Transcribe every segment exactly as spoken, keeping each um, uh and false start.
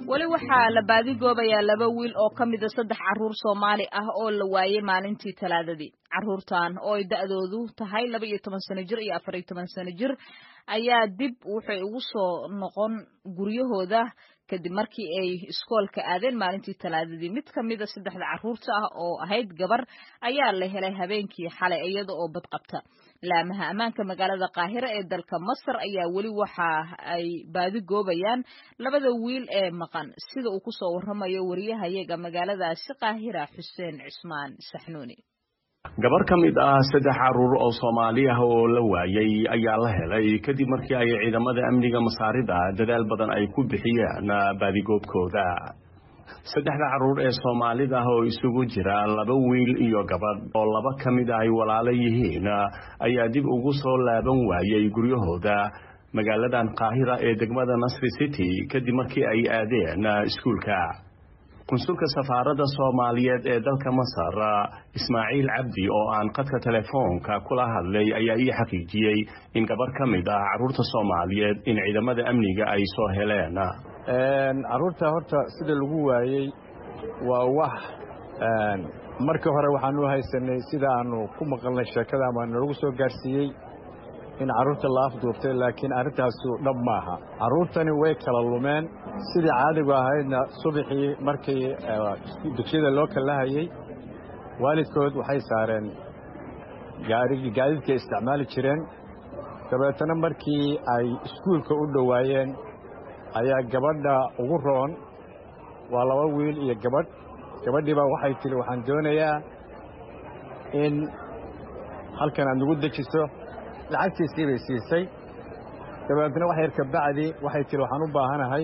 wali waxaa la baadi goobayaa laba wiil oo ka mid ah saddex carruur Soomaali ah oo la waayay maalintii Talaadadii. Carruurtan oo ay da'doodu tahay laba iyo toban sano jir iyo afar iyo toban sano jir ayaa dib waxay ugu soo noqon guryahooda kadib markii ay iskoolka aadeen maalintii Talaadadii. Mid ka mid ah saddexda carruurta ah oo ahayd gabar ayaa la helay habeenkii xalay iyada oo bad qabta. laamaha ammaanka magaalada Qaahira ee dalka Masar ayaa wali waxa ay baadi goobayaan labada wiil ee maqan sida uu ku soo waramayo wariyahayaga magaaladaasi Qaahira Xuseen Cismaan Saxnuuni. gabar ka mid ah saddex carruur oo Soomaali ah oo la waayay ayaa la helay kadib markii ay ciidamada amniga Masaarida dadaal badan ay ku bixiyeen baadi goobkooda. saddexda carruur ee Soomaalida ah oo isugu jira laba wiil iyo gabadh oo laba ka mid ah ay walaalo yihiin ayaa dib ugu soo laaban waayay guryahooda magaaladan Qaahira ee degmada Nasri City kadib markii ay aadeen iskuulka. Konsulka safaaradda Soomaaliyeed ee dalka Masar Ismaaciil Cabdi oo aan qadka telefoonka kula hadlay ayaa ii xaqiijiyay in gabar ka mid ah carruurta Soomaaliyeed in ciidamada amniga ay soo heleen. een carruurta horta sida lagu waayay waa wax een markii hore waxaan u haysanay sida aanu ku maqalnay sheekada ama nagu soo gaarsiiyay in carruurta la afduubtay laakiin arrintaas dhab maaha. carruurtani way kala lumeen sidii caadiga ahaydna subaxii markii dugsiyada loo kala hayay waalidkood waxay saareen gaarigi gaadiidka isticmaali jireen dabeetana markii ay iskuulka u dhawaayeen ayaa gabadha ugu roon waa laba wiil iyo gabadh gabadhii baa waxay tiri waxaan doonayaa in halkan aad nagu dejiso lacagtiisii bay siisay dabeetana wax yar ka bacdi waxay tiri waxaan u baahanahay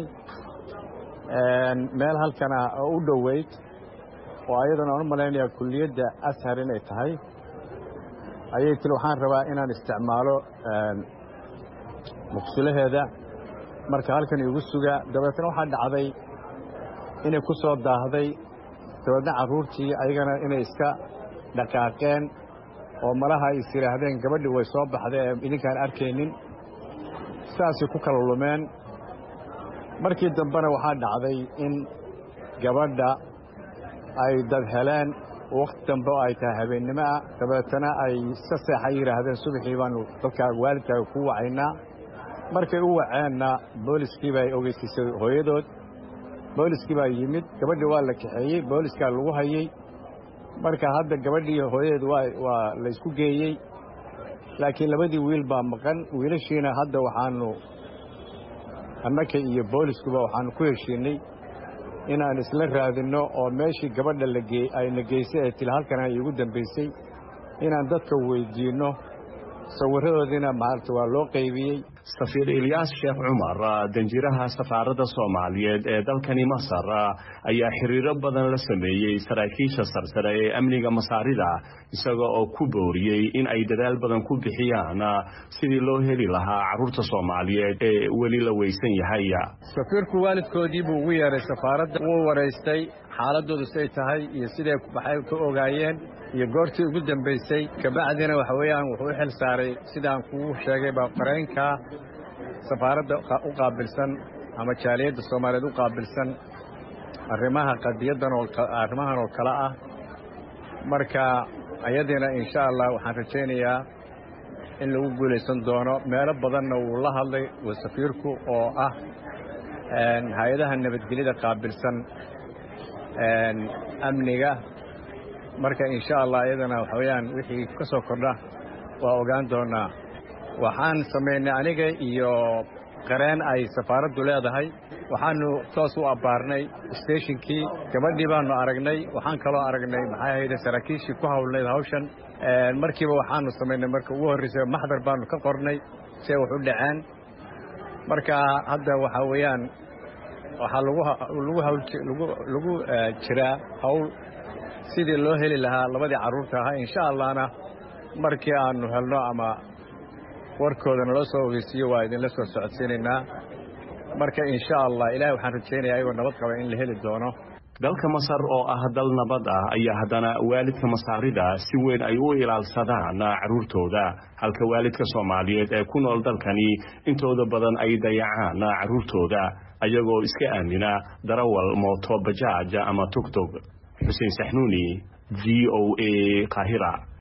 meel halkana u dhoweyd oo ayadana aan u malaynayaa kulliyadda ashar inay tahay ayay tiri waxaan rabaa inaan isticmaalo muqsulaheeda marka halkan igu suga dabeetana waxaa dhacday inay ku soo daahday dabeetna carruurtii ayagana inay iska dhaqaaqeen oo malaha ay is yidhaahdeen gabadhii way soo baxday ee idinkaan arkaynin sidaasay ku kala lumeen. markii dambena waxaa dhacday in gabadha ay dad heleen waqti dambe oo ay tahay habeennimo ah dabeetana ay iska seexay yidhaahdeen subaxii baanu dadkaaga waalidkaaga ku wacaynaa. markay u waceenna booliskii baa ogeysiisay hooyadood booliskii baa yimid gabadhii waa la kaxeeyey booliskaa lagu hayay marka hadda gabadhii hooyadeed waa waa la isku geeyey laakiin labadii wiil baa maqan. wiilashiina hadda waxaanu annaka iyo booliskuba waxaanu ku heshiinay inaan isla raadinno oo meeshii gabadha la geey ayna geysay ee tila halkan ay igu dambaysay inaan dadka weydiinno sawirradoodiina maarta waa loo qaybiyey. safiir Ilyas Sheekh Umar danjiraha safaaradda Soomaaliyeed ee dalkani Masar ayaa xiriiro badan la sameeyay saraakiisha sarsare ee amniga Masaarida isaga oo ku booriyay in ay dadaal badan ku bixiyaan sidii loo heli lahaa carruurta Soomaaliyeed ee weli la weysan yahay. safiirku waalidkoodii buu ugu yeeray safaaradda uu wareystay xaaladoodu say tahay iyo siday baxay ku ogaayeen iyo goortii ugu dambaysay kabacdina waxa weeyaan wuxuu u xil saaray sidaan kugu sheegay baa qareenka safaaradda u qaabilsan ama jaaliyadda Soomaaliyeed u qaabilsan arrimaha qadiyadan oo arrimahan oo kala ah. marka ayadina insha Allah waxaan rajaynayaa in lagu guuleysan doono meelo badanna uu la hadlay safiirku oo ah hay'adaha nabadgelyada qaabilsan amniga. marka insha Allah ayadana waxa weeyaan wixii ka soo kordha waa ogaan doonaa. waxaan sameynay aniga iyo qareen ay safaaraddu leedahay waxaanu toos u abaarnay stationkii gabadhii baanu aragnay waxaan kaloo aragnay maxay ahayd saraakiishii ku hawlnayd hawshan. markiiba waxaanu sameynay marka ugu horreysay maxdar baanu ka qornay si wax u dhaceen. marka hadda waxa weeyaan waxaa lagu lagu hawl lagu lagu jiraa hawl sidii loo heli lahaa labadii carruurta ahaa insha Allahna markii aanu helno ama warkooda nala soo ogeysiyo waa idin la soo socodsiinaynaa. marka insha Allah ilaahay waxaan rajaynayaa ayagoo nabad qaba in la heli doono. dalka Masar oo ah dal nabad ah ayaa haddana waalidka Masaarida si weyn ay u ilaalsadaan caruurtooda halka waalidka Soomaaliyeed ee ku nool dalkani intooda badan ay dayacaan caruurtooda ayagoo iska aamina darawal mooto bajaaj ama tugtug. Xuseen Saxnuuni V O A Qaahira.